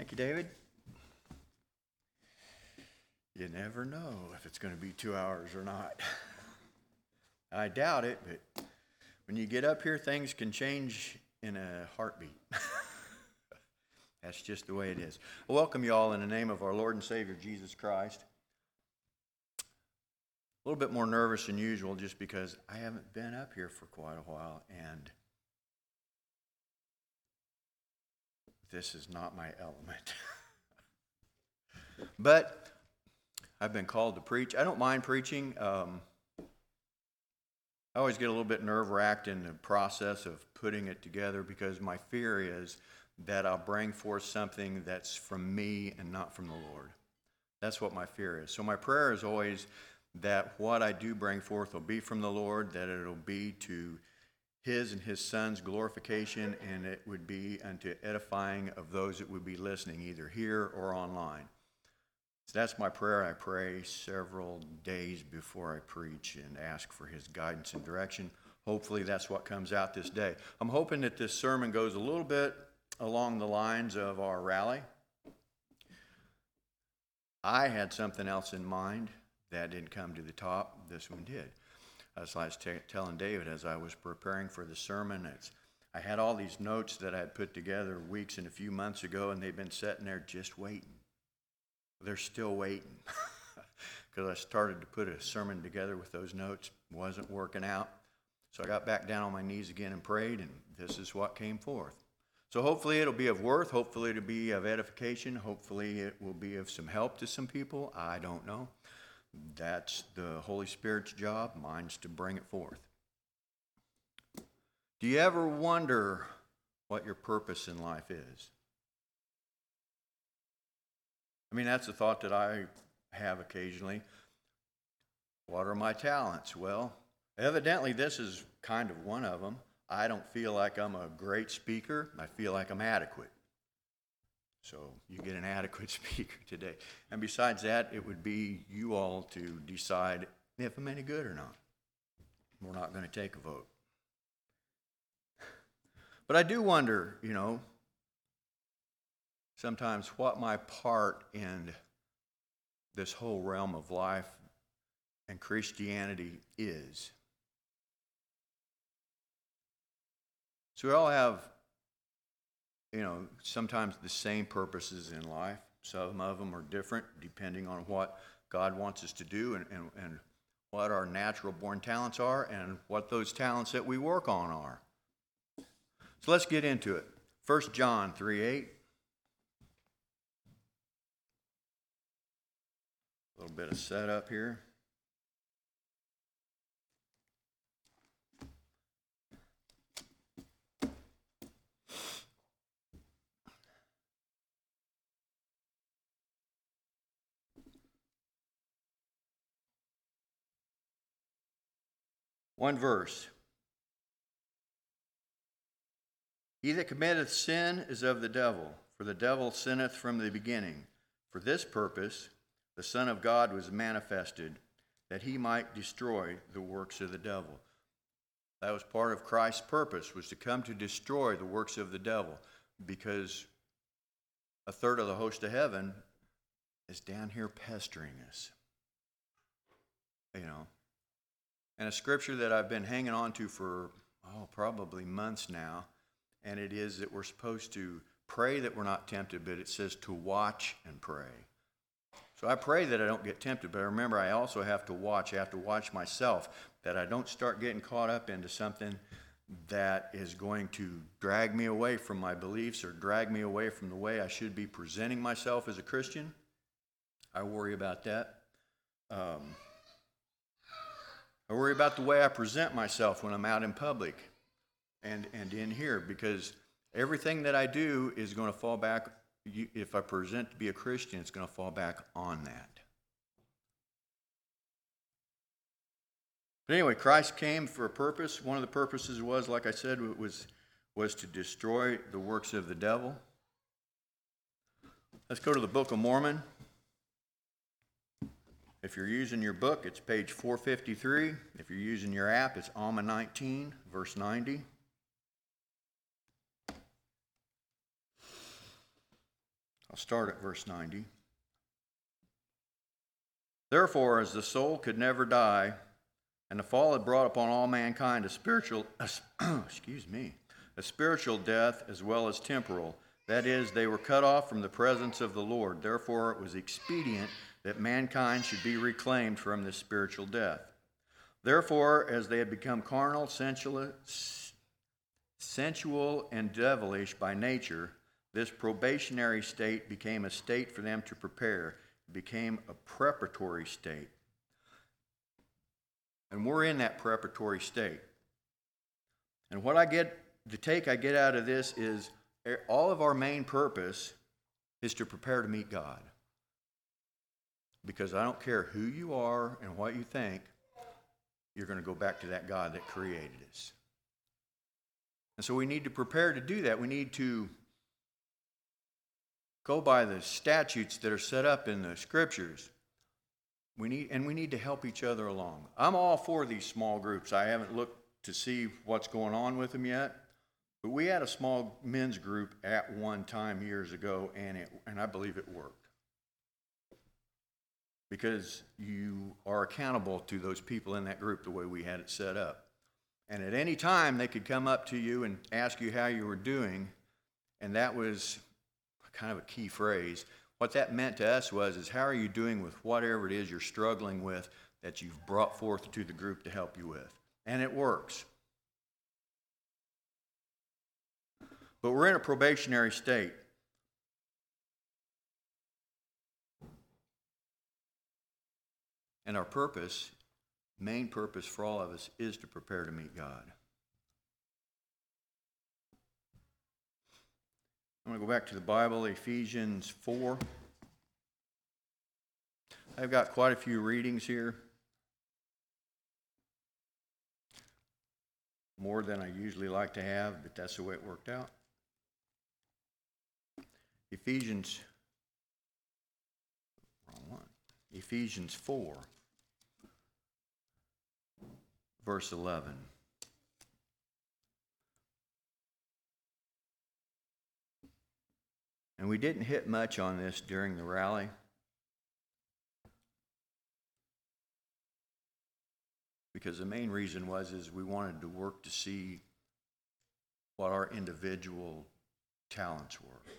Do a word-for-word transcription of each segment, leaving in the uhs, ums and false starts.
Thank you, David. You never know if it's going to be two hours or not. I doubt it, but when you get up here, things can change in a heartbeat. That's just the way it is. I welcome you all in the name of our Lord and Savior, Jesus Christ. A little bit more nervous than usual just because I haven't been up here for quite a while, and this is not my element. But I've been called to preach. I don't mind preaching. Um, I always get a little bit nerve-wracked in the process of putting it together because my fear is that I'll bring forth something that's from me and not from the Lord. That's what my fear is. So my prayer is always that what I do bring forth will be from the Lord, that it'll be to His and His Son's glorification, and it would be unto edifying of those that would be listening, either here or online. So that's my prayer. I pray several days before I preach and ask for His guidance and direction. Hopefully that's what comes out this day. I'm hoping that this sermon goes a little bit along the lines of our rally. I had something else in mind that didn't come to the top. This one did. As I was t- telling David as I was preparing for the sermon, it's, I had all these notes that I had put together weeks and a few months ago, and they've been sitting there just waiting. They're still waiting because I started to put a sermon together with those notes. Wasn't working out. So I got back down on my knees again and prayed, and this is what came forth. So hopefully it'll be of worth. Hopefully it'll be of edification. Hopefully it will be of some help to some people. I don't know. That's the Holy Spirit's job. Mine's to bring it forth. Do you ever wonder what your purpose in life is? I mean, that's a thought that I have occasionally. What are my talents? Well, evidently this is kind of one of them. I don't feel like I'm a great speaker. I feel like I'm adequate. So you get an adequate speaker today. And besides that, it would be you all to decide if I'm any good or not. We're not going to take a vote. But I do wonder, you know, sometimes what my part in this whole realm of life and Christianity is. So we all have, you know, sometimes the same purposes in life. Some of them are different depending on what God wants us to do and, and, and what our natural born talents are and what those talents that we work on are. So let's get into it. First John three eight. A little bit of setup here. One verse. He that committeth sin is of the devil, for the devil sinneth from the beginning. For this purpose the Son of God was manifested, that he might destroy the works of the devil. That was part of Christ's purpose, was to come to destroy the works of the devil, because a third of the host of heaven is down here pestering us. You know. And a scripture that I've been hanging on to for, oh, probably months now, and it is that we're supposed to pray that we're not tempted, but it says to watch and pray. So I pray that I don't get tempted, but remember I also have to watch. I have to watch myself, that I don't start getting caught up into something that is going to drag me away from my beliefs or drag me away from the way I should be presenting myself as a Christian. I worry about that. Um, I worry about the way I present myself when I'm out in public and, and in here, because everything that I do is going to fall back. If I present to be a Christian, it's going to fall back on that. But anyway, Christ came for a purpose. One of the purposes was, like I said, was, was to destroy the works of the devil. Let's go to the Book of Mormon. If you're using your book, it's page four fifty-three. If you're using your app, it's Alma nineteen, verse ninety. I'll start at verse ninety. Therefore, as the soul could never die, and the fall had brought upon all mankind a spiritual, a, excuse me, a spiritual death as well as temporal. That is, they were cut off from the presence of the Lord. Therefore, it was expedient that mankind should be reclaimed from this spiritual death. Therefore, as they had become carnal, sensual, sensual and devilish by nature, this probationary state became a state for them to prepare. It became a preparatory state. And we're in that preparatory state. And what I get, the take I get out of this is all of our main purpose is to prepare to meet God. Because I don't care who you are and what you think, you're going to go back to that God that created us. And so we need to prepare to do that. We need to go by the statutes that are set up in the scriptures. We need, and we need to help each other along. I'm all for these small groups. I haven't looked to see what's going on with them yet, but we had a small men's group at one time years ago, and it, and I believe it worked. Because you are accountable to those people in that group the way we had it set up. And at any time, they could come up to you and ask you how you were doing, and that was kind of a key phrase. What that meant to us was, is how are you doing with whatever it is you're struggling with that you've brought forth to the group to help you with? And it works. But we're in a probationary state. And our purpose, main purpose for all of us, is to prepare to meet God. I'm going to go back to the Bible, Ephesians four. I've got quite a few readings here. More than I usually like to have, but that's the way it worked out. Ephesians, wrong one. Ephesians four. Verse eleven. And we didn't hit much on this during the rally. Because the main reason was is we wanted to work to see what our individual talents were.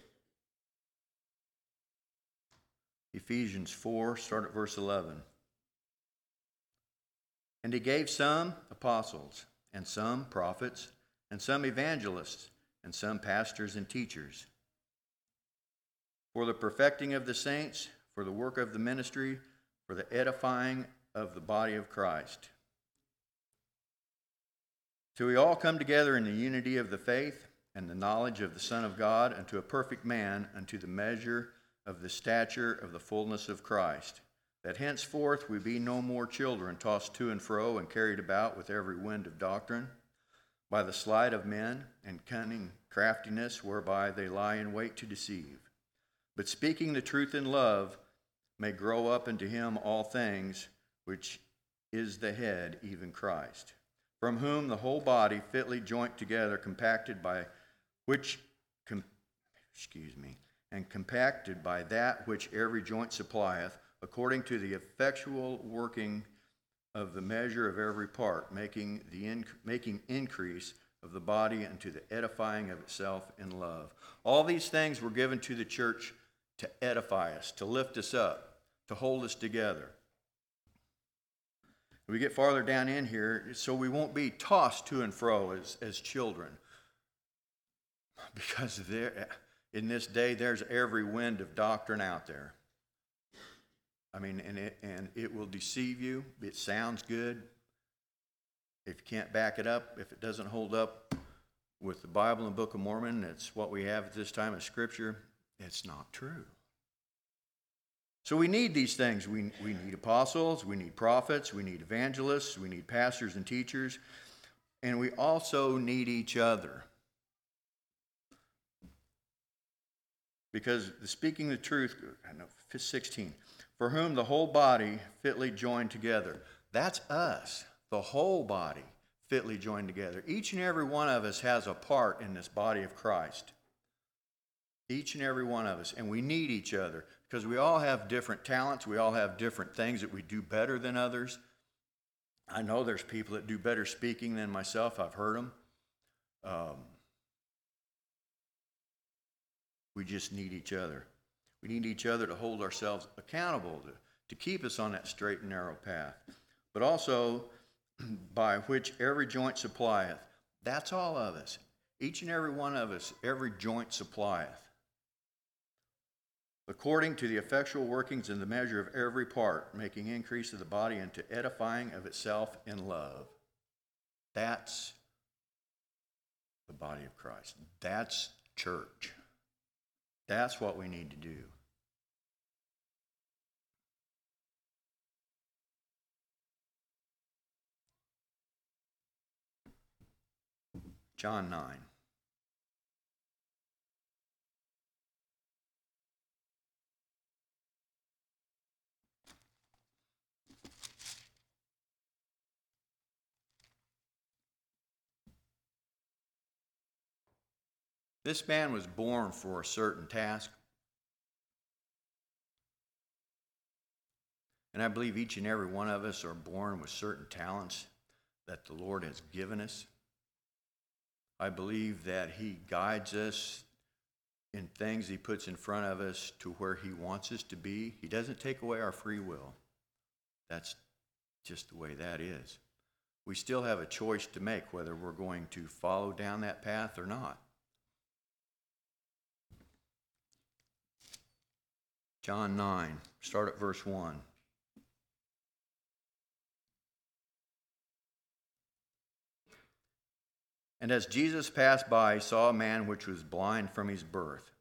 Ephesians four, start at verse eleven. And he gave some apostles, and some prophets, and some evangelists, and some pastors and teachers, for the perfecting of the saints, for the work of the ministry, for the edifying of the body of Christ, till we all come together in the unity of the faith and the knowledge of the Son of God, unto a perfect man, unto the measure of the stature of the fullness of Christ, that henceforth we be no more children, tossed to and fro and carried about with every wind of doctrine, by the sleight of men and cunning craftiness whereby they lie in wait to deceive. But speaking the truth in love, may grow up into him all things, which is the head, even Christ, from whom the whole body fitly joined together, compacted by which, com, excuse me, and compacted by that which every joint supplieth, according to the effectual working of the measure of every part, making the in, making increase of the body unto the edifying of itself in love. All these things were given to the church to edify us, to lift us up, to hold us together. We get farther down in here, so we won't be tossed to and fro as, as children. Because there, in this day, there's every wind of doctrine out there. I mean, and it, and it will deceive you. It sounds good. If you can't back it up, if it doesn't hold up with the Bible and the Book of Mormon, it's what we have at this time of Scripture, it's not true. So we need these things. We, we need apostles, we need prophets, we need evangelists, we need pastors and teachers, and we also need each other. Because the speaking the truth, I know, sixteen, for whom the whole body fitly joined together. That's us, the whole body fitly joined together. Each and every one of us has a part in this body of Christ. Each and every one of us. And we need each other because we all have different talents. We all have different things that we do better than others. I know there's people that do better speaking than myself. I've heard them. Um, we just need each other. We need each other to hold ourselves accountable, to, to keep us on that straight and narrow path. But also, by which every joint supplieth. That's all of us. Each and every one of us, every joint supplieth. According to the effectual workings in the measure of every part, making increase of the body unto edifying of itself in love. That's the body of Christ. That's church. That's what we need to do. John nine. This man was born for a certain task. And I believe each and every one of us are born with certain talents that the Lord has given us. I believe that He guides us in things He puts in front of us to where He wants us to be. He doesn't take away our free will. That's just the way that is. We still have a choice to make whether we're going to follow down that path or not. John nine, start at verse one. And as Jesus passed by, he saw a man which was blind from his birth.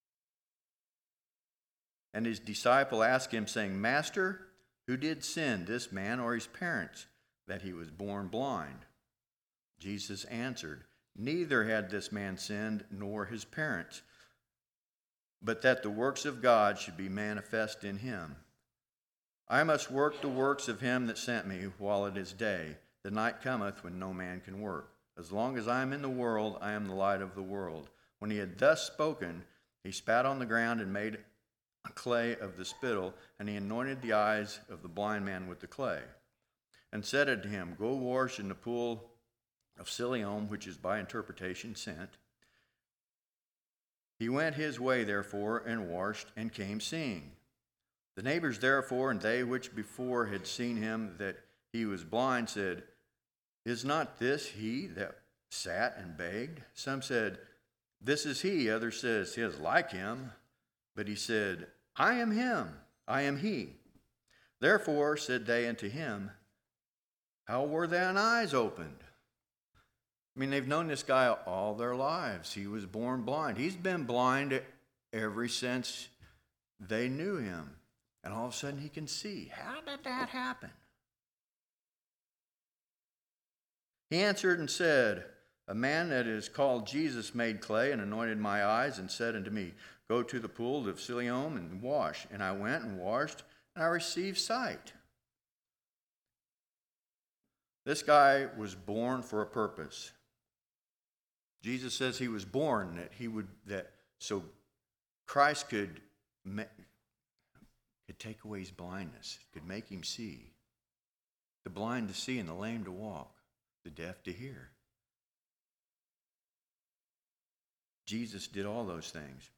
And his disciple asked him, saying, Master, who did sin, this man or his parents, that he was born blind? Jesus answered, Neither had this man sinned, nor his parents, but that the works of God should be manifest in him. I must work the works of him that sent me while it is day. The night cometh when no man can work. As long as I am in the world, I am the light of the world. When he had thus spoken, he spat on the ground and made a clay of the spittle, and he anointed the eyes of the blind man with the clay, and said unto him, Go wash in the pool of Siloam, which is by interpretation sent. He went his way, therefore, and washed, and came seeing. The neighbors, therefore, and they which before had seen him that he was blind, said, Is not this he that sat and begged? Some said, This is he. Others said, He is like him. But he said, I am him. I am he. Therefore said they unto him, How were thine eyes opened? I mean, they've known this guy all their lives. He was born blind. He's been blind ever since they knew him. And all of a sudden he can see. How did that happen? He answered and said, A man that is called Jesus made clay and anointed my eyes and said unto me, Go to the pool of Siloam and wash. And I went and washed, and I received sight. This guy was born for a purpose. Jesus says he was born that he would that so Christ could could take away his blindness, could make him see. The blind to see and the lame to walk, the deaf to hear. Jesus did all those things.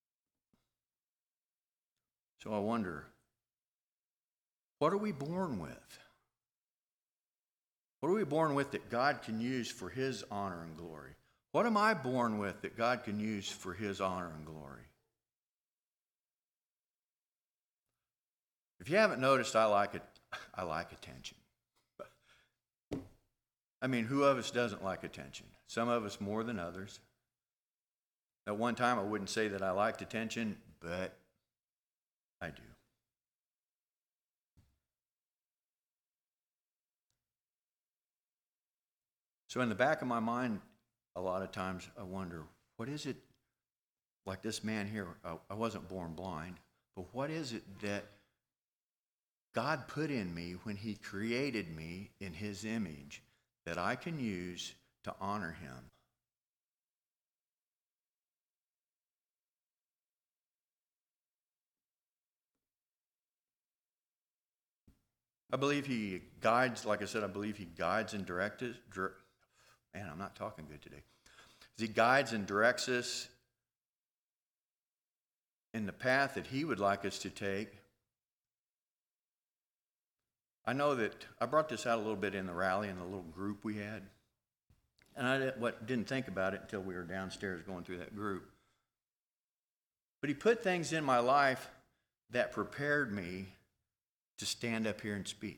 So I wonder, what are we born with? What are we born with that God can use for his honor and glory? What am I born with that God can use for his honor and glory? If you haven't noticed, I like it. I like attention. I mean, who of us doesn't like attention? Some of us more than others. At one time, I wouldn't say that I liked attention, but I do. So in the back of my mind, a lot of times I wonder, what is it, like this man here, I wasn't born blind, but what is it that God put in me when he created me in his image that I can use to honor him? I believe he guides, like I said, I believe he guides and directs us. Dir- Man, I'm not talking good today. He guides and directs us in the path that he would like us to take. I know that I brought this out a little bit in the rally in the little group we had. And I didn't, what, didn't think about it until we were downstairs going through that group. But he put things in my life that prepared me to stand up here and speak.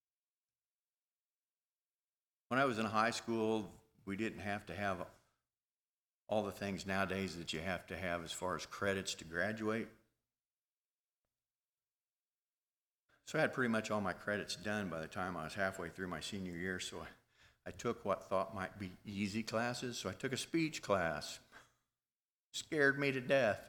When I was in high school, we didn't have to have all the things nowadays that you have to have as far as credits to graduate. So I had pretty much all my credits done by the time I was halfway through my senior year, so I, I took what thought might be easy classes. So I took a speech class. Scared me to death.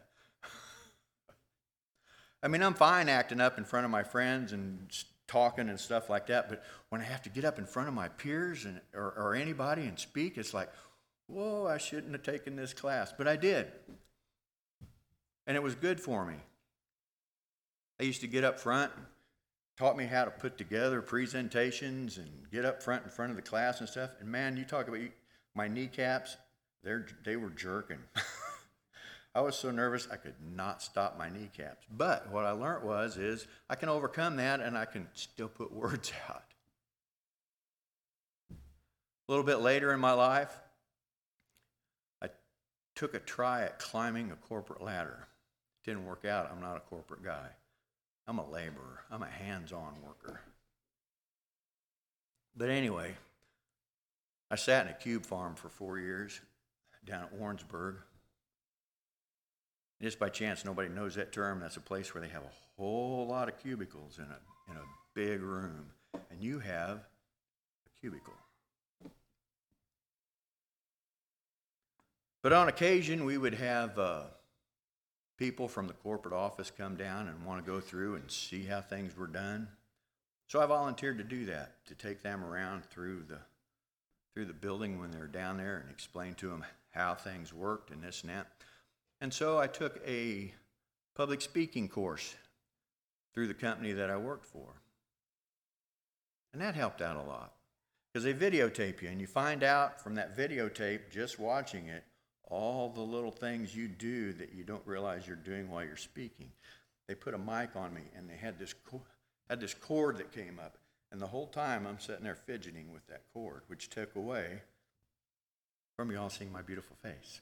I mean, I'm fine acting up in front of my friends and talking and stuff like that, but when I have to get up in front of my peers and or, or anybody and speak, it's like, whoa, I shouldn't have taken this class, but I did. And it was good for me. I used to get up front, taught me how to put together presentations and get up front in front of the class and stuff. And man, you talk about my kneecaps, they're, they were jerking. I was so nervous I could not stop my kneecaps. But what I learned was is I can overcome that and I can still put words out. A little bit later in my life, I took a try at climbing a corporate ladder. It didn't work out. I'm not a corporate guy. I'm a laborer. I'm a hands-on worker. But anyway, I sat in a cube farm for four years down at Warrensburg. Just by chance, nobody knows that term. That's a place where they have a whole lot of cubicles in a, in a big room. And you have a cubicle. But on occasion, we would have uh, people from the corporate office come down and want to go through and see how things were done. So I volunteered to do that, to take them around through the through the building when they were down there and explain to them how things worked and this and that. And so I took a public speaking course through the company that I worked for. And that helped out a lot. Because they videotape you, and you find out from that videotape, just watching it, all the little things you do that you don't realize you're doing while you're speaking. They put a mic on me, and they had this co- had this cord that came up. And the whole time I'm sitting there fidgeting with that cord, which took away from you all seeing my beautiful face.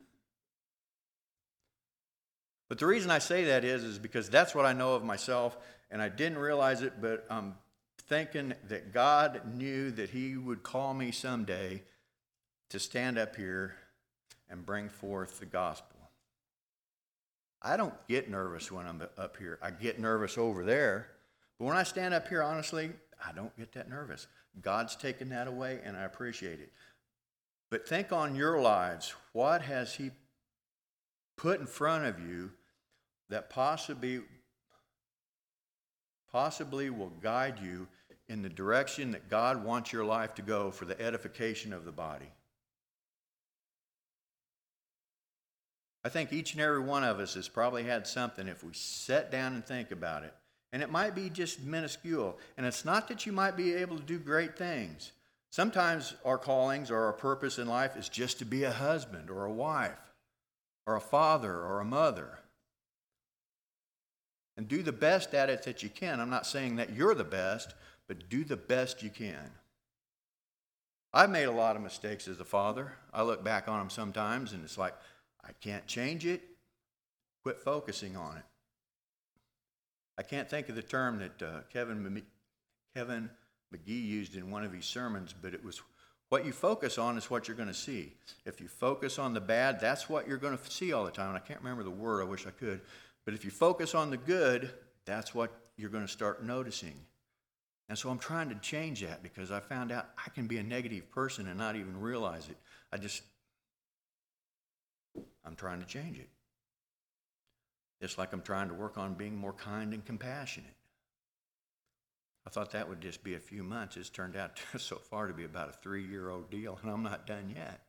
But the reason I say that is, is because that's what I know of myself, and I didn't realize it, but I'm thinking that God knew that he would call me someday to stand up here and bring forth the gospel. I don't get nervous when I'm up here. I get nervous over there. But when I stand up here, honestly, I don't get that nervous. God's taken that away, and I appreciate it. But think on your lives. What has he put in front of you that possibly, possibly will guide you in the direction that God wants your life to go for the edification of the body? I think each and every one of us has probably had something if we sit down and think about it. And it might be just minuscule. And it's not that you might be able to do great things. Sometimes our callings or our purpose in life is just to be a husband or a wife or a father or a mother. And do the best at it that you can. I'm not saying that you're the best, but do the best you can. I've made a lot of mistakes as a father. I look back on them sometimes and it's like, I can't change it. Quit focusing on it. I can't think of the term that uh, Kevin, Kevin McGee used in one of his sermons, but it was what you focus on is what you're going to see. If you focus on the bad, that's what you're going to see all the time. And I can't remember the word. I wish I could. But if you focus on the good, that's what you're going to start noticing. And so I'm trying to change that because I found out I can be a negative person and not even realize it. I just, I'm trying to change it. Just like I'm trying to work on being more kind and compassionate. I thought that would just be a few months. It's turned out to, so far to be about a three-year-old deal, and I'm not done yet.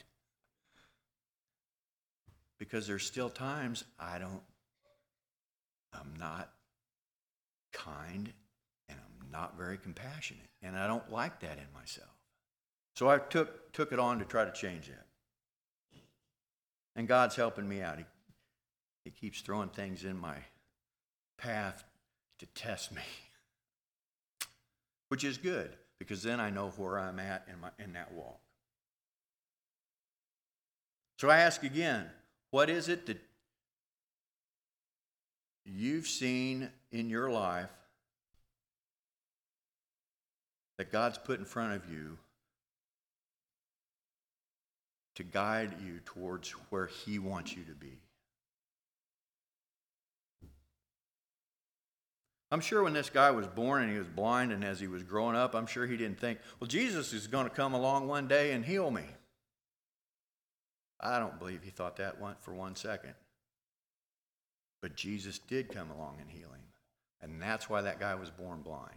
Because there's still times I don't, I'm not kind, and I'm not very compassionate, and I don't like that in myself. So I took took it on to try to change that. And God's helping me out. He, he keeps throwing things in my path to test me, which is good, because then I know where I'm at in, my, in that walk. So I ask again, what is it that you've seen in your life that God's put in front of you to guide you towards where He wants you to be? I'm sure when this guy was born and he was blind, and as he was growing up, I'm sure he didn't think, well, Jesus is going to come along one day and heal me. I don't believe he thought that one for one second. But Jesus did come along and heal him. And that's why that guy was born blind.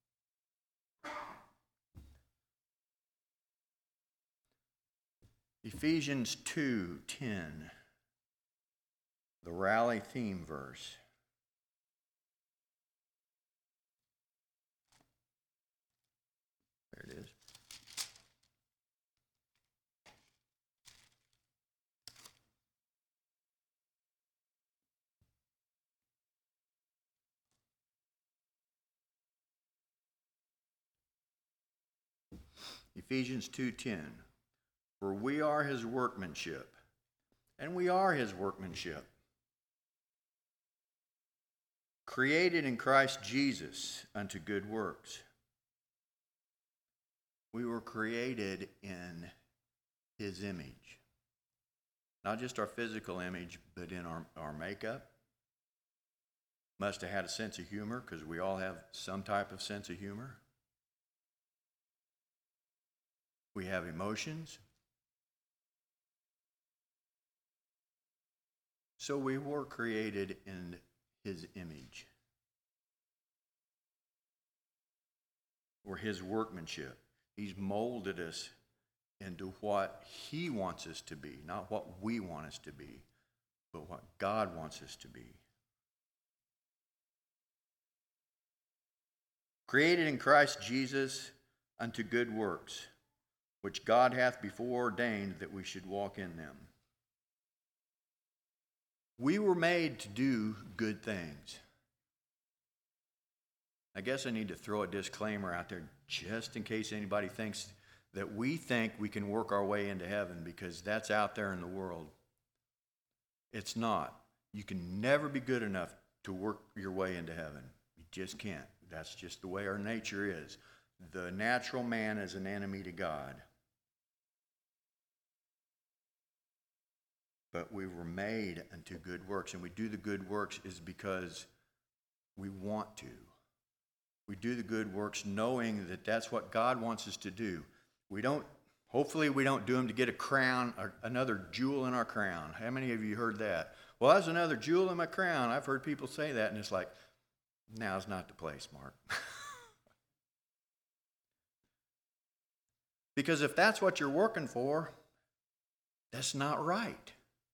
Ephesians two ten, the rally theme verse. There it is. Ephesians two ten. For we are His workmanship, and we are His workmanship, created in Christ Jesus unto good works. We were created in His image. Not just our physical image, but in our, our makeup. Must have had a sense of humor, because we all have some type of sense of humor. We have emotions. So we were created in His image. We're His workmanship. He's molded us into what He wants us to be, not what we want us to be, but what God wants us to be. Created in Christ Jesus unto good works, which God hath before ordained that we should walk in them. We were made to do good things. I guess I need to throw a disclaimer out there just in case anybody thinks that we think we can work our way into heaven, because that's out there in the world. It's not. You can never be good enough to work your way into heaven. You just can't. That's just the way our nature is. The natural man is an enemy to God. But we were made unto good works, and we do the good works is because we want to. We do the good works knowing that that's what God wants us to do. We don't, hopefully we don't do them to get a crown, or another jewel in our crown. How many of you heard that? Well, that's another jewel in my crown. I've heard people say that, and it's like, now's not the place, Mark. Because if that's what you're working for, that's not right.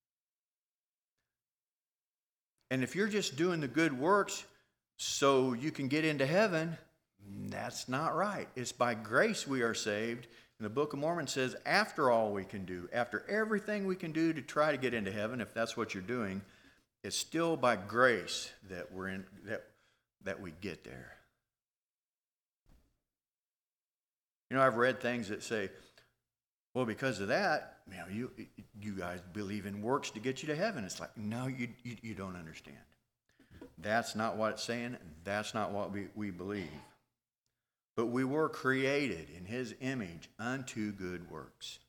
And if you're just doing the good works so you can get into heaven, that's not right. It's by grace we are saved. And the Book of Mormon says after all we can do, after everything we can do to try to get into heaven, if that's what you're doing, it's still by grace that we're in that that we get there. You know, I've read things that say, well, because of that, you know, you you guys believe in works to get you to heaven. It's like, no, you you, you don't understand. That's not what it's saying. That's not what we, we believe. But we were created in His image unto good works.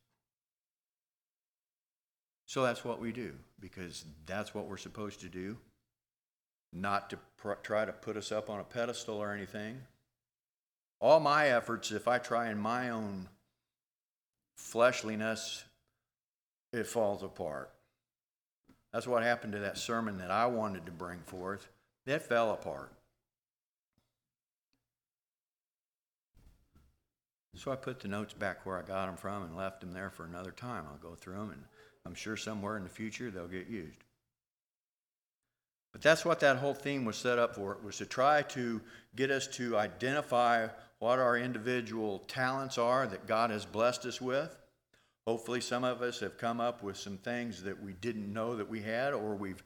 So that's what we do, because that's what we're supposed to do. Not to pr- try to put us up on a pedestal or anything. All my efforts, if I try in my own fleshliness, it falls apart. That's what happened to that sermon that I wanted to bring forth. It fell apart. So I put the notes back where I got them from and left them there for another time. I'll go through them, and I'm sure somewhere in the future they'll get used. But that's what that whole theme was set up for. It was to try to get us to identify what our individual talents are that God has blessed us with. Hopefully some of us have come up with some things that we didn't know that we had, or we've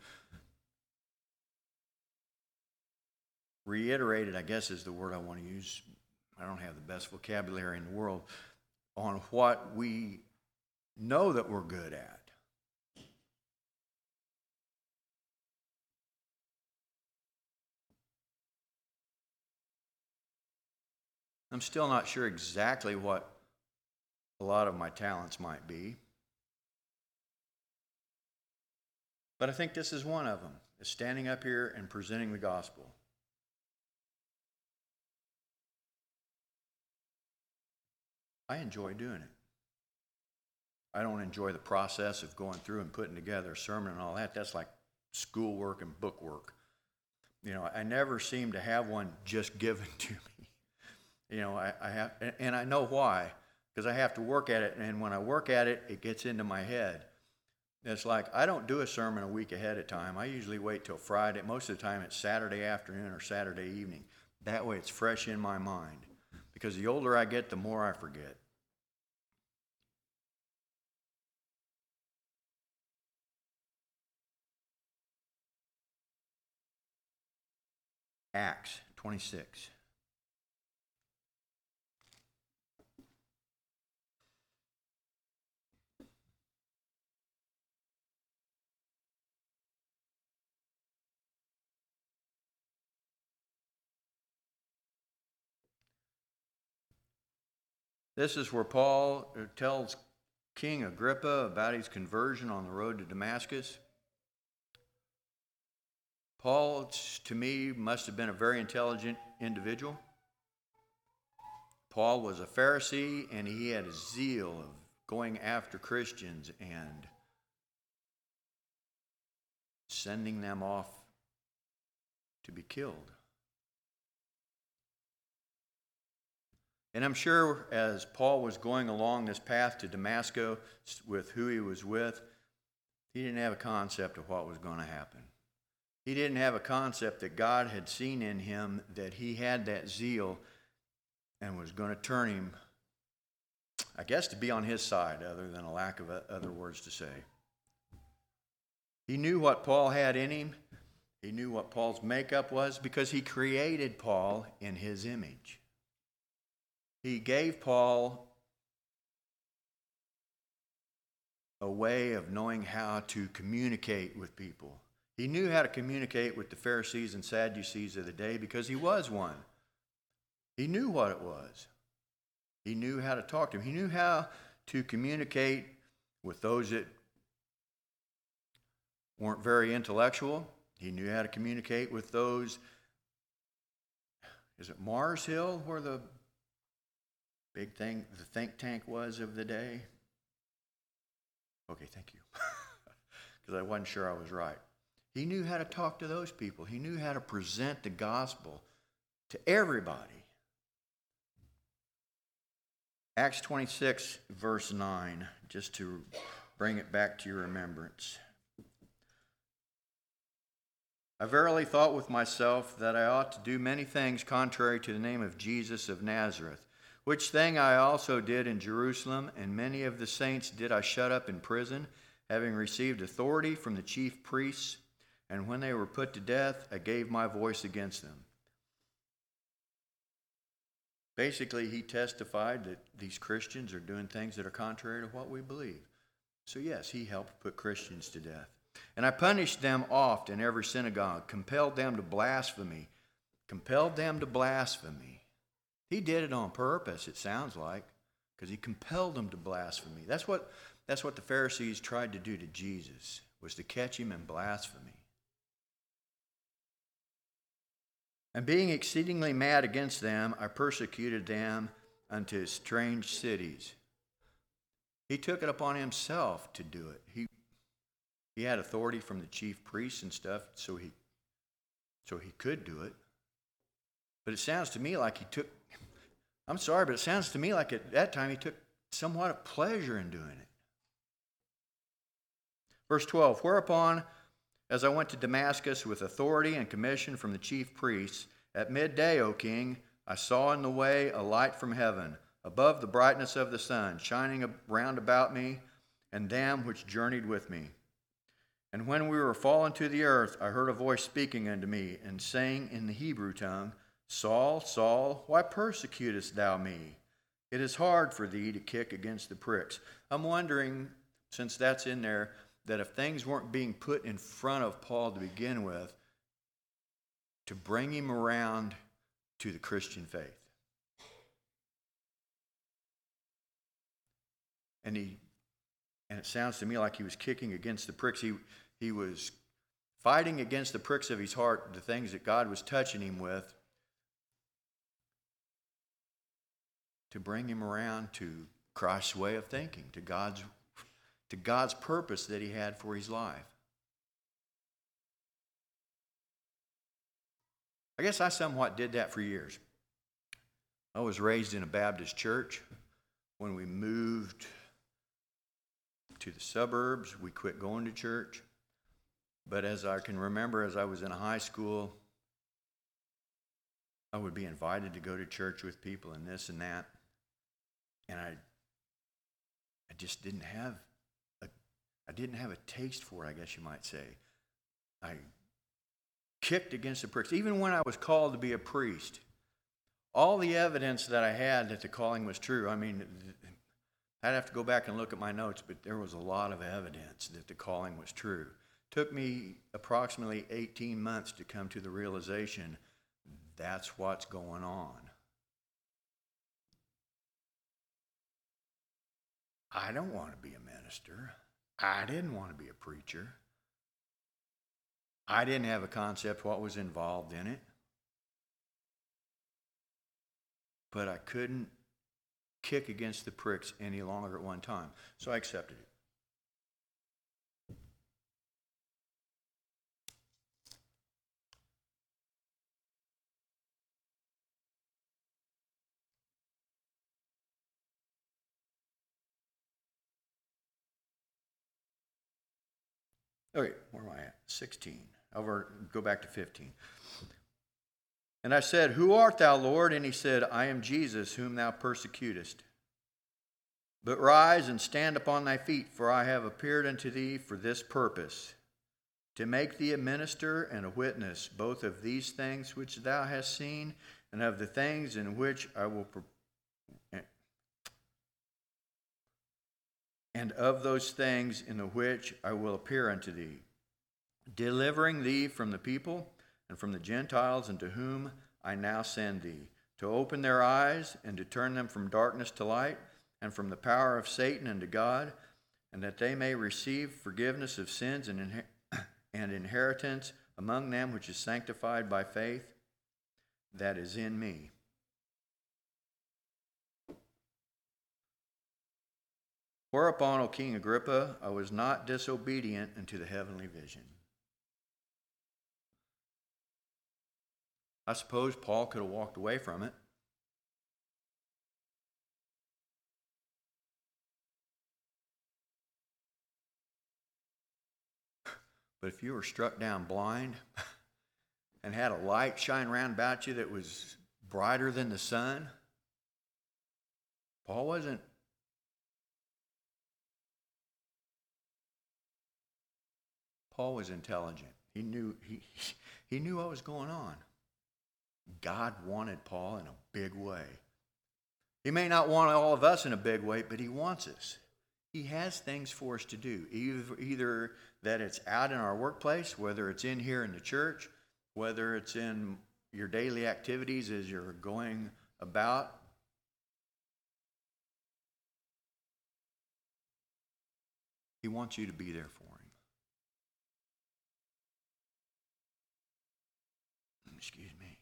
reiterated, I guess is the word I want to use. I don't have the best vocabulary in the world on what we know that we're good at. I'm still not sure exactly what a lot of my talents might be. But I think this is one of them, is standing up here and presenting the gospel. I enjoy doing it. I don't enjoy the process of going through and putting together a sermon and all that. That's like schoolwork and book work. You know, I never seem to have one just given to me. You know, I, I have, and I know why, because I have to work at it, and when I work at it, it gets into my head. It's like, I don't do a sermon a week ahead of time. I usually wait till Friday. Most of the time, it's Saturday afternoon or Saturday evening. That way, it's fresh in my mind, because the older I get, the more I forget. Acts twenty-six. This is where Paul tells King Agrippa about his conversion on the road to Damascus. Paul, to me, must have been a very intelligent individual. Paul was a Pharisee, and he had a zeal of going after Christians and sending them off to be killed. And I'm sure as Paul was going along this path to Damascus with who he was with, he didn't have a concept of what was going to happen. He didn't have a concept that God had seen in him that he had that zeal and was going to turn him, I guess, to be on his side, other than a lack of other words to say. He knew what Paul had in him. He knew what Paul's makeup was because he created Paul in his image. He gave Paul a way of knowing how to communicate with people. He knew how to communicate with the Pharisees and Sadducees of the day because he was one. He knew what it was. He knew how to talk to them. He knew how to communicate with those that weren't very intellectual. He knew how to communicate with those, is it Mars Hill where the big thing, the think tank was of the day? Okay, thank you. Because I wasn't sure I was right. He knew how to talk to those people. He knew how to present the gospel to everybody. Acts twenty-six, verse nine, just to bring it back to your remembrance. I verily thought with myself that I ought to do many things contrary to the name of Jesus of Nazareth, which thing I also did in Jerusalem, and many of the saints did I shut up in prison, having received authority from the chief priests, and when they were put to death, I gave my voice against them. Basically, he testified that these Christians are doing things that are contrary to what we believe. So yes, he helped put Christians to death. And I punished them oft in every synagogue, compelled them to blasphemy, compelled them to blasphemy. He did it on purpose, it sounds like, because he compelled them to blasphemy. That's what, that's what the Pharisees tried to do to Jesus, was to catch him in blasphemy. And being exceedingly mad against them, I persecuted them unto strange cities. He took it upon himself to do it. He he had authority from the chief priests and stuff, so he so he could do it. But it sounds to me like he took, I'm sorry, but it sounds to me like at that time he took somewhat of pleasure in doing it. Verse twelve, whereupon As I went to Damascus with authority and commission from the chief priests, at midday, O king, I saw in the way a light from heaven, above the brightness of the sun, shining round about me and them which journeyed with me. And when we were fallen to the earth, I heard a voice speaking unto me, and saying in the Hebrew tongue, Saul, Saul, why persecutest thou me? It is hard for thee to kick against the pricks. I'm wondering, since that's in there, that if things weren't being put in front of Paul to begin with, to bring him around to the Christian faith. And he, and it sounds to me like he was kicking against the pricks. He, he was fighting against the pricks of his heart, the things that God was touching him with, to bring him around to Christ's way of thinking, to God's to God's purpose that he had for his life. I guess I somewhat did that for years. I was raised in a Baptist church. When we moved to the suburbs, we quit going to church. But as I can remember, as I was in high school, I would be invited to go to church with people and this and that. And I, I just didn't have a, I didn't have a taste for it, I guess you might say. I kicked against the pricks. Even when I was called to be a priest, all the evidence that I had that the calling was true, I mean, I'd have to go back and look at my notes, but there was a lot of evidence that the calling was true. It took me approximately eighteen months to come to the realization that's what's going on. I don't want to be a minister. I didn't want to be a preacher. I didn't have a concept what was involved in it. But I couldn't kick against the pricks any longer at one time. So I accepted it. Okay, where am I at? sixteen. Over, go back to fifteen. And I said, Who art thou, Lord? And he said, I am Jesus, whom thou persecutest. But rise and stand upon thy feet, for I have appeared unto thee for this purpose, to make thee a minister and a witness, both of these things which thou hast seen, and of the things in which I will and of those things in the which I will appear unto thee, delivering thee from the people and from the Gentiles, unto whom I now send thee, to open their eyes and to turn them from darkness to light, and from the power of Satan unto God, and that they may receive forgiveness of sins and, inher- and inheritance among them which is sanctified by faith that is in me. Whereupon, O King Agrippa, I was not disobedient unto the heavenly vision. I suppose Paul could have walked away from it. But if you were struck down blind and had a light shine round about you that was brighter than the sun, Paul wasn't Paul was intelligent. He knew he he knew what was going on. God wanted Paul in a big way. He may not want all of us in a big way, but he wants us. He has things for us to do, either, either that it's out in our workplace, whether it's in here in the church, whether it's in your daily activities as you're going about. He wants you to be there for him. Excuse me.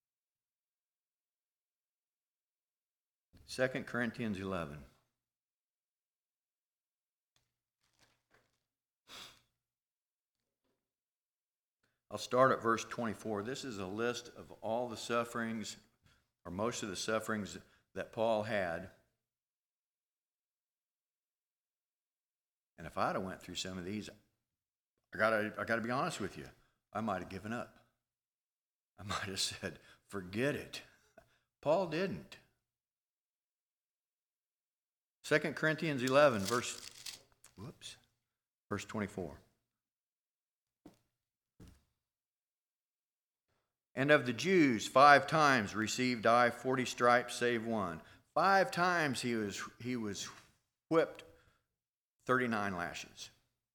Second Corinthians eleven. I'll start at verse twenty-four. This is a list of all the sufferings, or most of the sufferings that Paul had. And if I'd have went through some of these, I gotta, I gotta be honest with you. I might have given up. I might have said, forget it. Paul didn't. Second Corinthians eleven, verse, whoops, verse twenty-four. And of the Jews, five times received I forty stripes save one. Five times he was, he was whipped thirty-nine lashes.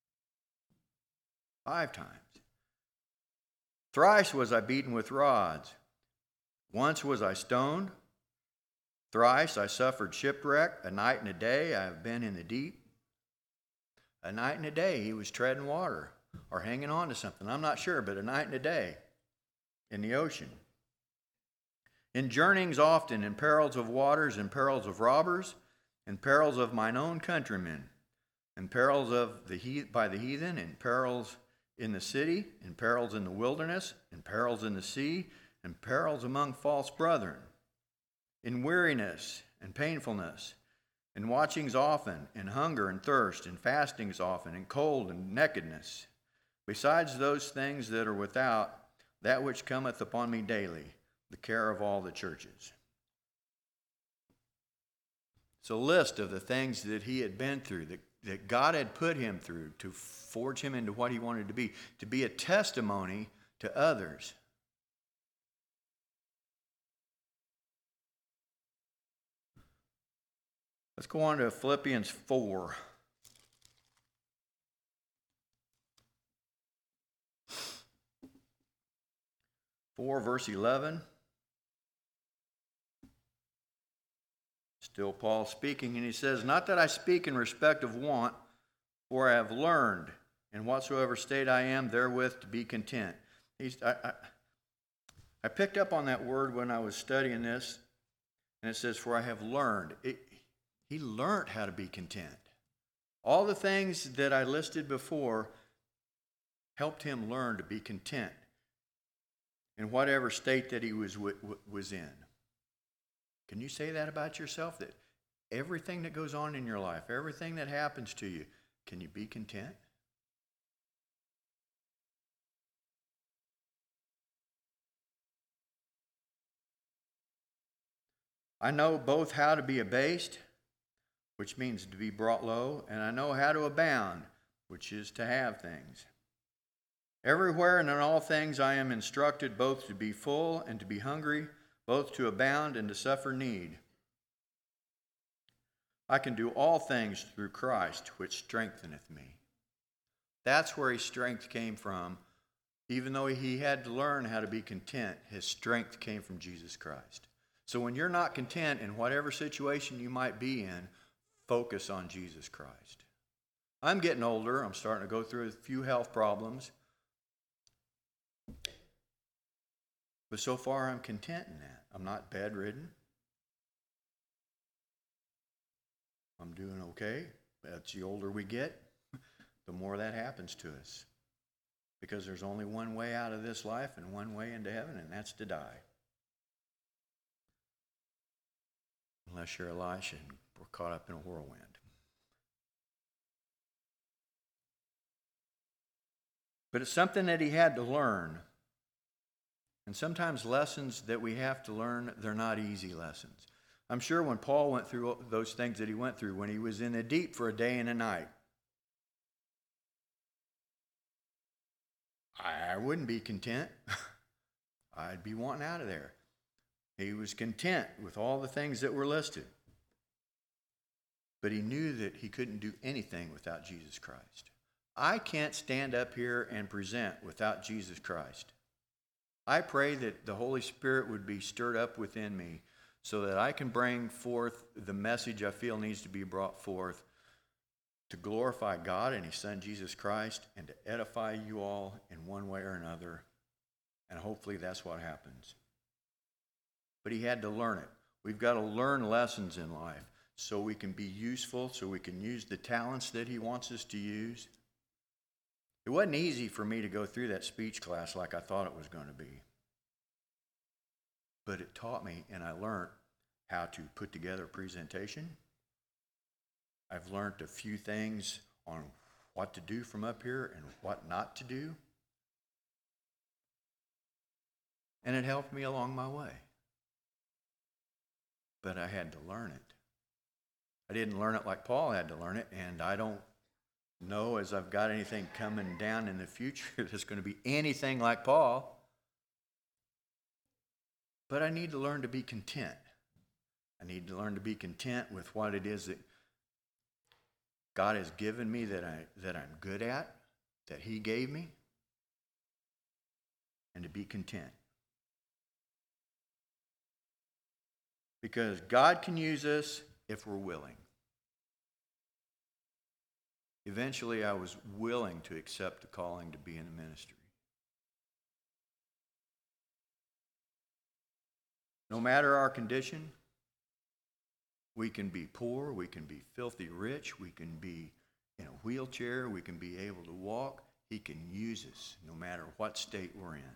Five times. Thrice was I beaten with rods. Once was I stoned. Thrice I suffered shipwreck. A night and a day I have been in the deep. A night and a day he was treading water or hanging on to something. I'm not sure, but a night and a day in the ocean. In journeyings often, in perils of waters, in perils of robbers, in perils of mine own countrymen, in perils of the he- by the heathen, in perils in the city, in perils in the wilderness, in perils in the sea, in perils among false brethren, in weariness and painfulness, in watchings often, in hunger and thirst, in fastings often, in cold and nakedness, besides those things that are without, that which cometh upon me daily, the care of all the churches. It's a list of the things that he had been through, that, that God had put him through to forge him into what he wanted to be, to be a testimony to others. Let's go on to Philippians four. four, verse eleven. Still Paul speaking, and he says, not that I speak in respect of want, for I have learned in whatsoever state I am therewith to be content. He's, I, I, I picked up on that word when I was studying this, and it says, for I have learned. It, he learned how to be content. All the things that I listed before helped him learn to be content in whatever state that he was, was in. Can you say that about yourself? That everything that goes on in your life, everything that happens to you, can you be content? I know both how to be abased, which means to be brought low, and I know how to abound, which is to have things. Everywhere and in all things I am instructed both to be full and to be hungry, both to abound and to suffer need. I can do all things through Christ, which strengtheneth me. That's where his strength came from. Even though he had to learn how to be content, his strength came from Jesus Christ. So when you're not content in whatever situation you might be in, focus on Jesus Christ. I'm getting older. I'm starting to go through a few health problems. But so far, I'm content in that. I'm not bedridden. I'm doing okay. That's the older we get, the more that happens to us. Because there's only one way out of this life and one way into heaven, and that's to die. Unless you're Elisha and we're caught up in a whirlwind. But it's something that he had to learn. And sometimes lessons that we have to learn, they're not easy lessons. I'm sure when Paul went through those things that he went through, when he was in the deep for a day and a night, I wouldn't be content. I'd be wanting out of there. He was content with all the things that were listed. But he knew that he couldn't do anything without Jesus Christ. I can't stand up here and present without Jesus Christ. I pray that the Holy Spirit would be stirred up within me so that I can bring forth the message I feel needs to be brought forth to glorify God and his Son Jesus Christ and to edify you all in one way or another. And hopefully that's what happens. But he had to learn it. We've got to learn lessons in life so we can be useful, so we can use the talents that he wants us to use. It wasn't easy for me to go through that speech class like I thought it was going to be. But it taught me, and I learned how to put together a presentation. I've learned a few things on what to do from up here and what not to do. And it helped me along my way. But I had to learn it. I didn't learn it like Paul had to learn it, and I don't know as I've got anything coming down in the future that's going to be anything like Paul. But I need to learn to be content. I need to learn to be content with what it is that God has given me that, I, that I'm good at, that He gave me, and to be content. Because God can use us if we're willing. Eventually, I was willing to accept the calling to be in the ministry. No matter our condition, we can be poor, we can be filthy rich, we can be in a wheelchair, we can be able to walk. He can use us no matter what state we're in.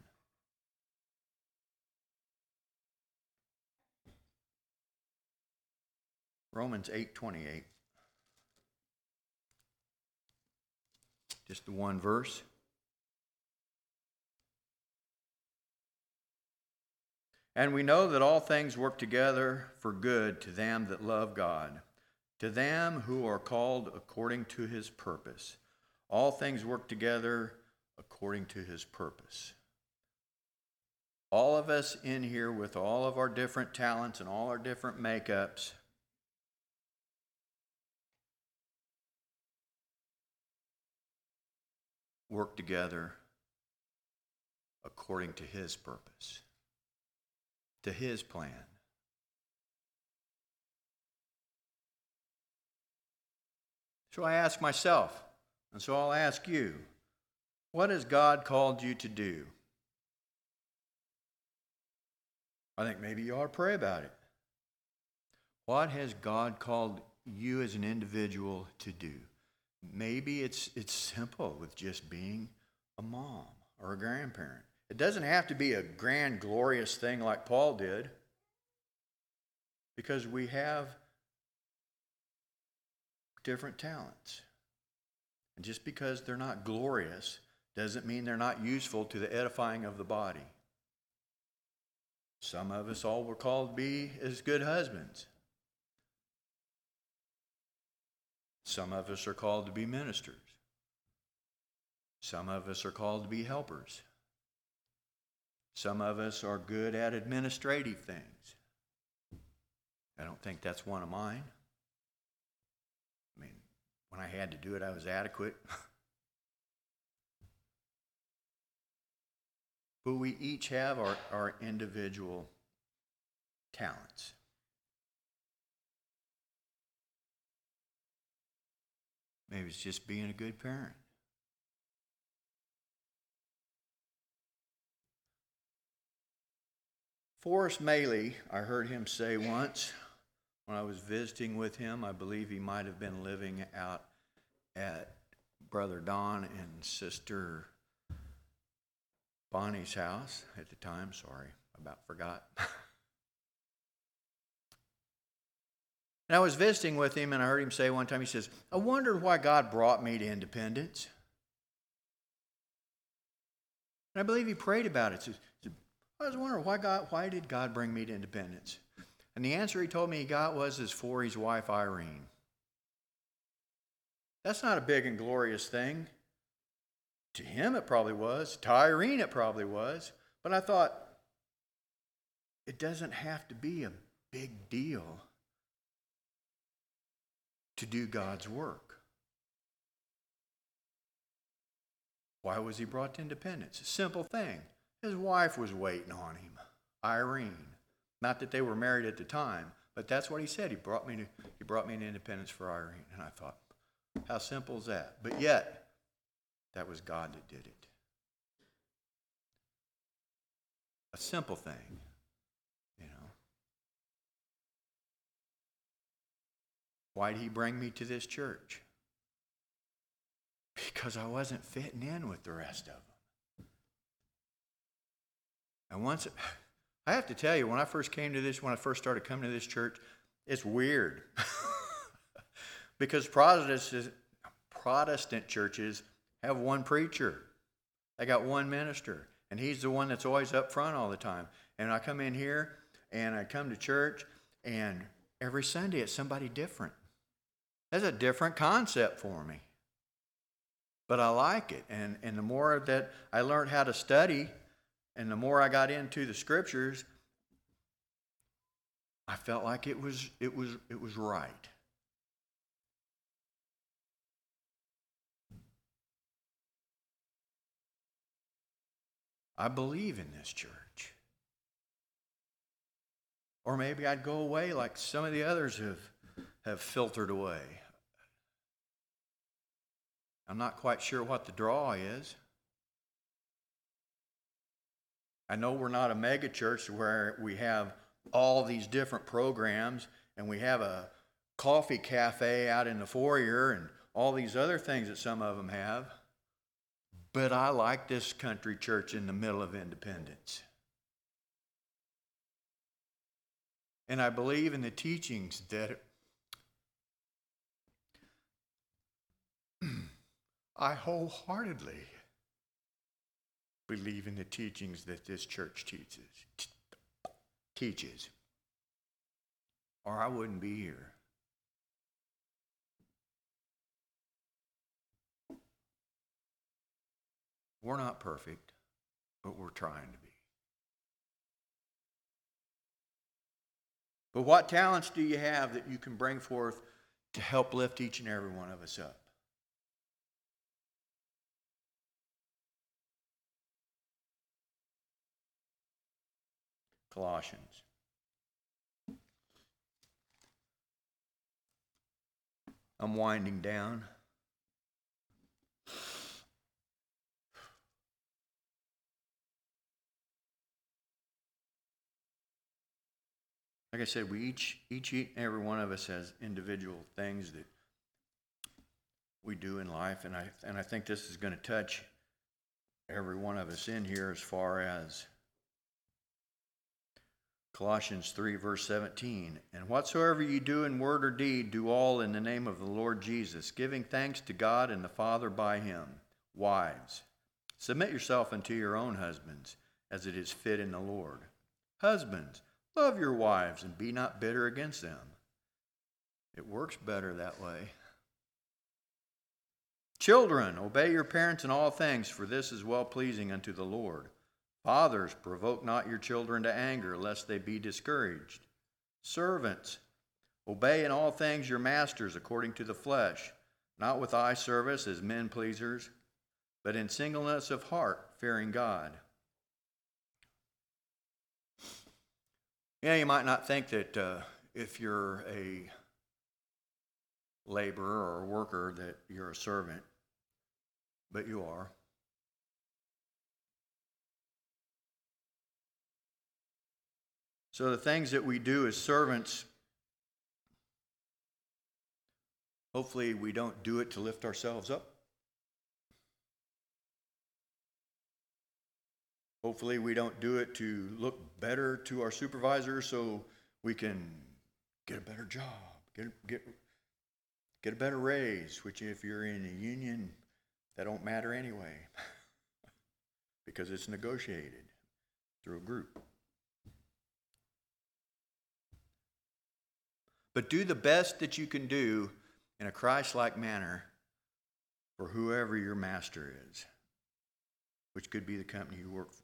Romans eight twenty-eight. Just the one verse. And we know that all things work together for good to them that love God, to them who are called according to His purpose. All things work together according to His purpose. All of us in here with all of our different talents and all our different makeups, work together according to His purpose, to His plan. So I ask myself, and so I'll ask you, what has God called you to do? I think maybe you ought to pray about it. What has God called you as an individual to do? Maybe it's it's simple with just being a mom or a grandparent. It doesn't have to be a grand, glorious thing like Paul did, because we have different talents. And just because they're not glorious doesn't mean they're not useful to the edifying of the body. Some of us all were called to be as good husbands. Some of us are called to be ministers. Some of us are called to be helpers. Some of us are good at administrative things. I don't think that's one of mine. I mean, when I had to do it, I was adequate. But we each have our, our individual talents. Maybe it's just being a good parent. Forrest Maley, I heard him say once when I was visiting with him, I believe he might have been living out at Brother Don and Sister Bonnie's house at the time. Sorry, about forgot. And I was visiting with him, and I heard him say one time, he says, I wondered why God brought me to Independence. And I believe he prayed about it. He said, I was wondering, why God, why did God bring me to Independence? And the answer he told me he got was is for his wife, Irene. That's not a big and glorious thing. To him, it probably was. To Irene, it probably was. But I thought, it doesn't have to be a big deal to do God's work. Why was he brought to Independence? A simple thing. His wife was waiting on him, Irene. Not that they were married at the time, but that's what he said. He brought me to, he brought me to Independence for Irene. And I thought, how simple is that? But yet, that was God that did it. A simple thing, you know. Why did he bring me to this church? Because I wasn't fitting in with the rest of them. And once, I have to tell you, when I first came to this, when I first started coming to this church, it's weird. Because Protestants, Protestant churches have one preacher. They got one minister, and he's the one that's always up front all the time. And I come in here, and I come to church, and every Sunday it's somebody different. That's a different concept for me. But I like it. And, and the more that I learned how to study, and the more I got into the scriptures, I felt like it was it was it was right. I believe in this church. Or maybe I'd go away like some of the others have, have filtered away. I'm not quite sure what the draw is. I know we're not a mega church where we have all these different programs and we have a coffee cafe out in the foyer and all these other things that some of them have. But I like this country church in the middle of Independence. And I believe in the teachings that I wholeheartedly believe in the teachings that this church teaches. T- teaches. Or I wouldn't be here. We're not perfect, but we're trying to be. But what talents do you have that you can bring forth to help lift each and every one of us up? Colossians. I'm winding down. Like I said, we each, each, each and every one of us has individual things that we do in life, and I and I think this is going to touch every one of us in here as far as Colossians three, verse seventeen. And whatsoever you do in word or deed, do all in the name of the Lord Jesus, giving thanks to God and the Father by him. Wives, submit yourself unto your own husbands, as it is fit in the Lord. Husbands, love your wives and be not bitter against them. It works better that way. Children, obey your parents in all things, for this is well-pleasing unto the Lord. Fathers, provoke not your children to anger, lest they be discouraged. Servants, obey in all things your masters according to the flesh, not with eye service as men pleasers, but in singleness of heart, fearing God. Yeah, you might not think that uh, if you're a laborer or a worker that you're a servant, but you are. So the things that we do as servants, hopefully we don't do it to lift ourselves up. Hopefully we don't do it to look better to our supervisor so we can get a better job, get get get a better raise, which if you're in a union, that don't matter anyway because it's negotiated through a group. But do the best that you can do in a Christ-like manner for whoever your master is, which could be the company you work for.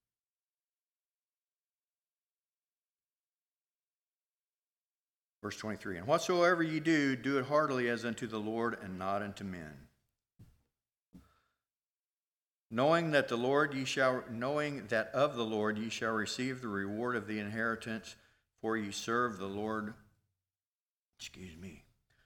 Verse twenty-three, and whatsoever ye do, do it heartily as unto the Lord and not unto men. Knowing that the Lord ye shall knowing that of the Lord ye shall receive the reward of the inheritance, for ye serve the Lord. Excuse me.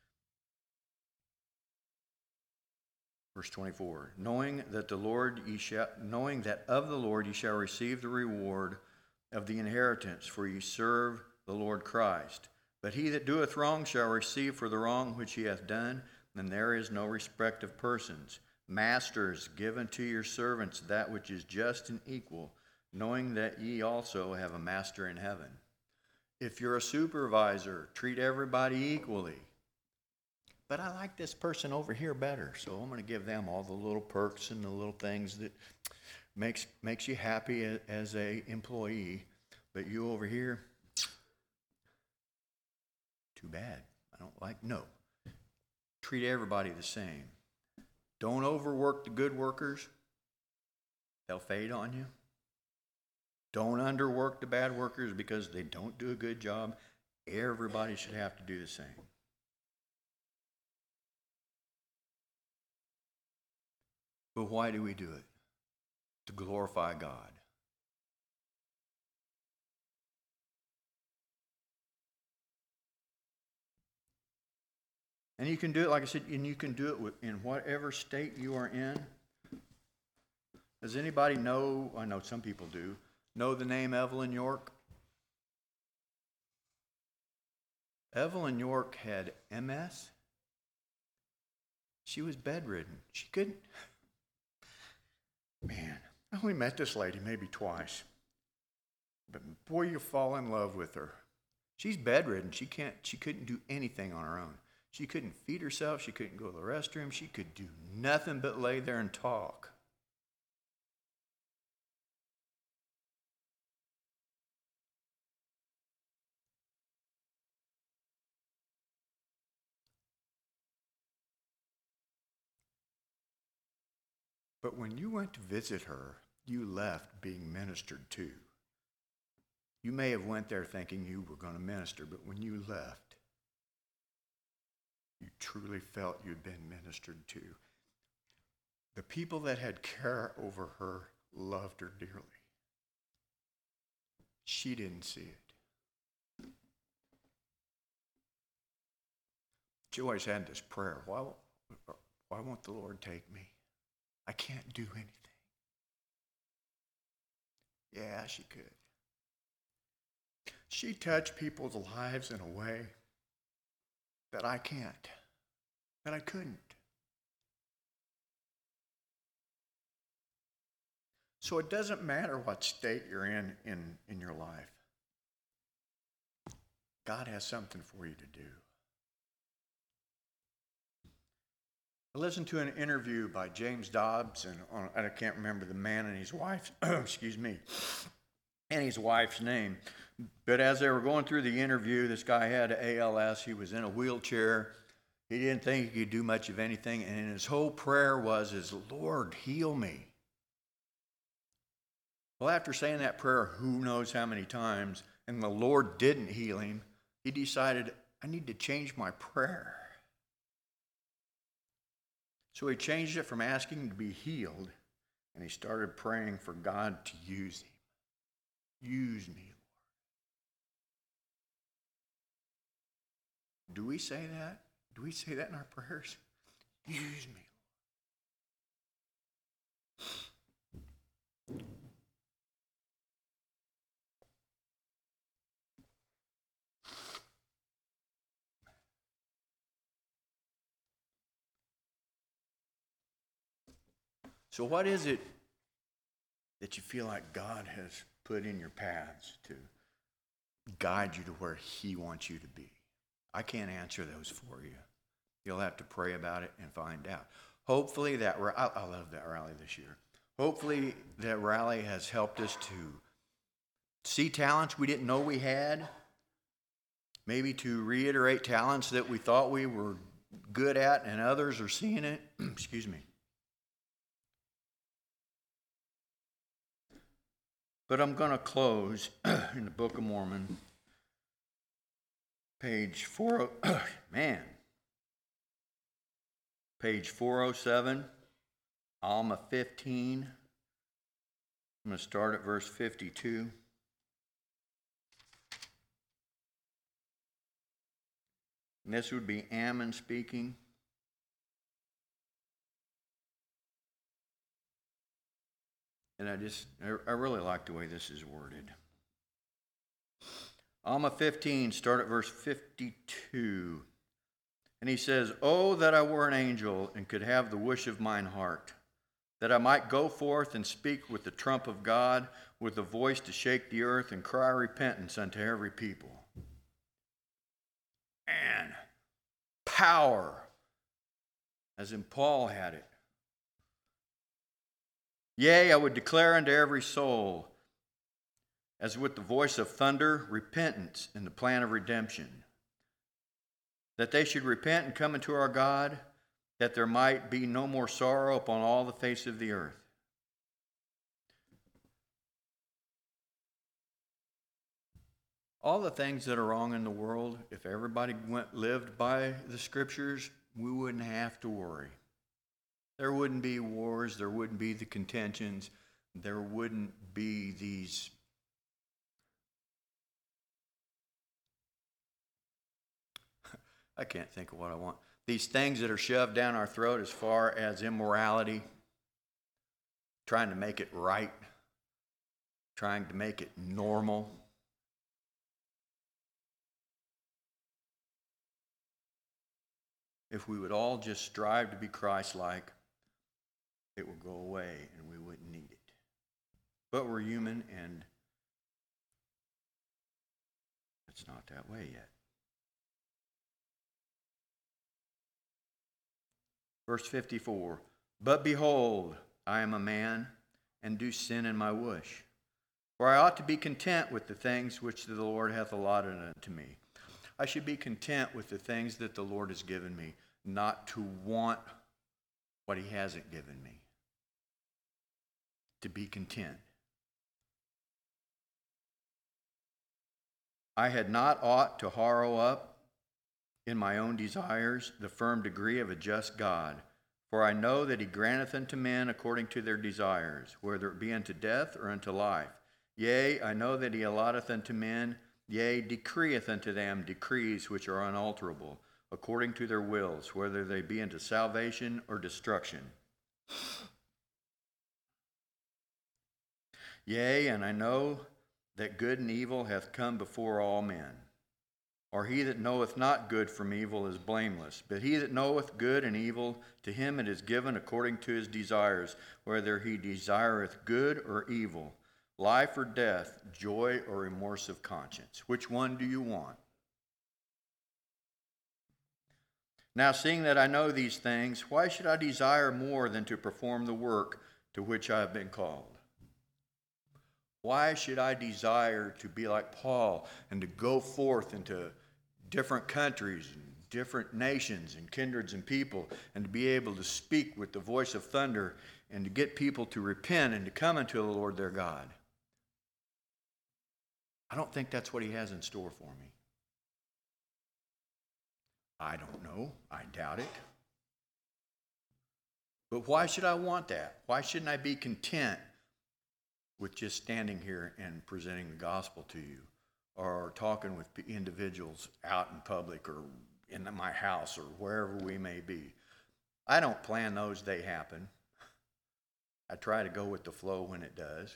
Verse twenty-four, knowing that the Lord ye shall knowing that of the Lord ye shall receive the reward of the inheritance, for ye serve the Lord Christ. But he that doeth wrong shall receive for the wrong which he hath done, and there is no respect of persons. Masters, give unto your servants that which is just and equal, knowing that ye also have a master in heaven. If you're a supervisor, treat everybody equally. but I like this person over here better, so I'm going to give them all the little perks and the little things that makes makes you happy as, as a employee. But you over here, too bad. I don't like, no. Treat everybody the same. Don't overwork the good workers. They'll fade on you. Don't underwork the bad workers because they don't do a good job. Everybody should have to do the same. But why do we do it? To glorify God. And you can do it, like I said, and you can do it with, in whatever state you are in. Does anybody know, I know some people do, know the name Evelyn York? Evelyn York had M S. She was bedridden. She couldn't. Man, I only met this lady maybe twice. But boy, you fall in love with her. She's bedridden. She can't, she couldn't do anything on her own. She couldn't feed herself. She couldn't go to the restroom. She could do nothing but lay there and talk. But when you went to visit her, you left being ministered to. You may have went there thinking you were going to minister, but when you left, you truly felt you'd been ministered to. The people that had care over her loved her dearly. She didn't see it. She always had this prayer, why, why won't the Lord take me? I can't do anything. Yeah, she could. She touched people's lives in a way that I can't, that I couldn't. So it doesn't matter what state you're in in, in your life. God has something for you to do. I listened to an interview by James Dobbs, and on, I can't remember the man and his wife, excuse me, and his wife's name. But as they were going through the interview, this guy had A L S. He was in a wheelchair. He didn't think he could do much of anything, and his whole prayer was, "Is Lord, heal me." Well, after saying that prayer who knows how many times, and the Lord didn't heal him, he decided, I need to change my prayer. So he changed it from asking to be healed, and he started praying for God to use him. Use me, Lord. Do we say that? Do we say that in our prayers? Use me, Lord. So what is it that you feel like God has put in your paths to guide you to where he wants you to be? I can't answer those for you. You'll have to pray about it and find out. Hopefully that, I love that rally this year. Hopefully that rally has helped us to see talents we didn't know we had. Maybe to reiterate talents that we thought we were good at and others are seeing it. Excuse me. But I'm going to close in the Book of Mormon, page four, man, page four oh seven, Alma fifteen. I'm going to start at verse fifty-two. And this would be Ammon speaking. And I just, I really like the way this is worded. Alma fifteen, start at verse fifty-two. And he says, "Oh, that I were an angel and could have the wish of mine heart, that I might go forth and speak with the trump of God, with a voice to shake the earth and cry repentance unto every people." And power as in Paul had it. Yea, I would declare unto every soul, as with the voice of thunder, repentance in the plan of redemption, that they should repent and come unto our God, that there might be no more sorrow upon all the face of the earth. All the things that are wrong in the world, if everybody went lived by the Scriptures, we wouldn't have to worry. There wouldn't be wars, there wouldn't be the contentions, there wouldn't be these I can't think of what I want. These things that are shoved down our throat as far as immorality, trying to make it right, trying to make it normal. If we would all just strive to be Christ-like, it would go away and we wouldn't need it. But we're human and it's not that way yet. Verse fifty-four, but behold, I am a man, and do sin in my wish. For I ought to be content with the things which the Lord hath allotted unto me. I should be content with the things that the Lord has given me, not to want what he hasn't given me. To be content. I had not ought to harrow up in my own desires the firm degree of a just God. For I know that he granteth unto men according to their desires, whether it be unto death or unto life. Yea, I know that he allotteth unto men, yea, decreeth unto them decrees which are unalterable, according to their wills, whether they be unto salvation or destruction. Yea, and I know that good and evil hath come before all men. Or he that knoweth not good from evil is blameless. But he that knoweth good and evil, to him it is given according to his desires, whether he desireth good or evil, life or death, joy or remorse of conscience. Which one do you want? Now, seeing that I know these things, why should I desire more than to perform the work to which I have been called? Why should I desire to be like Paul and to go forth into different countries and different nations and kindreds and people and to be able to speak with the voice of thunder and to get people to repent and to come unto the Lord their God? I don't think that's what he has in store for me. I don't know. I doubt it. But why should I want that? Why shouldn't I be content with just standing here and presenting the gospel to you, or talking with individuals out in public or in my house or wherever we may be? I don't plan those, they happen. I try to go with the flow when it does.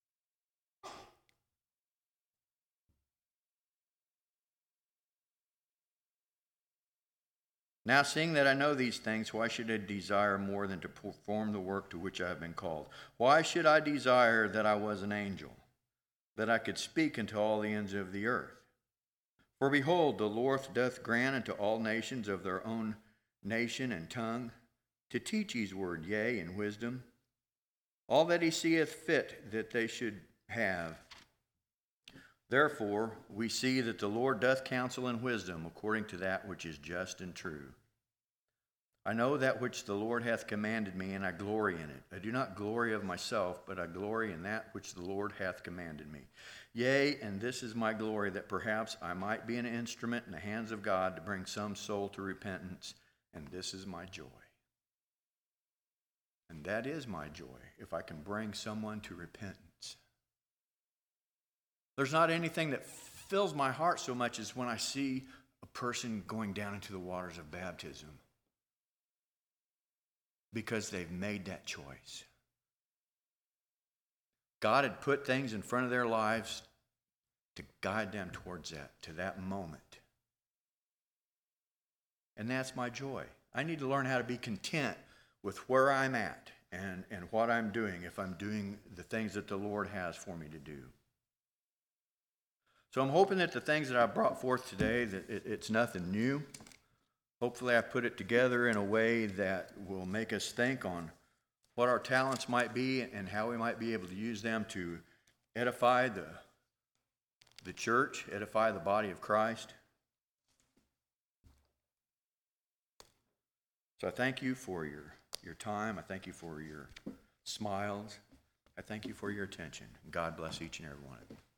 Now, seeing that I know these things, why should I desire more than to perform the work to which I have been called? Why should I desire that I was an angel, that I could speak unto all the ends of the earth? For behold, the Lord doth grant unto all nations of their own nation and tongue to teach his word, yea, in wisdom, all that he seeth fit that they should have. Therefore, we see that the Lord doth counsel in wisdom according to that which is just and true. I know that which the Lord hath commanded me, and I glory in it. I do not glory of myself, but I glory in that which the Lord hath commanded me. Yea, and this is my glory, that perhaps I might be an instrument in the hands of God to bring some soul to repentance, and this is my joy. And that is my joy, if I can bring someone to repentance. There's not anything that fills my heart so much as when I see a person going down into the waters of baptism because they've made that choice. God had put things in front of their lives to guide them towards that, to that moment. And that's my joy. I need to learn how to be content with where I'm at and, and what I'm doing if I'm doing the things that the Lord has for me to do. So I'm hoping that the things that I brought forth today, that it, it's nothing new. Hopefully I've put it together in a way that will make us think on what our talents might be and how we might be able to use them to edify the, the church, edify the body of Christ. So I thank you for your, your time. I thank you for your smiles. I thank you for your attention. God bless each and every one of you.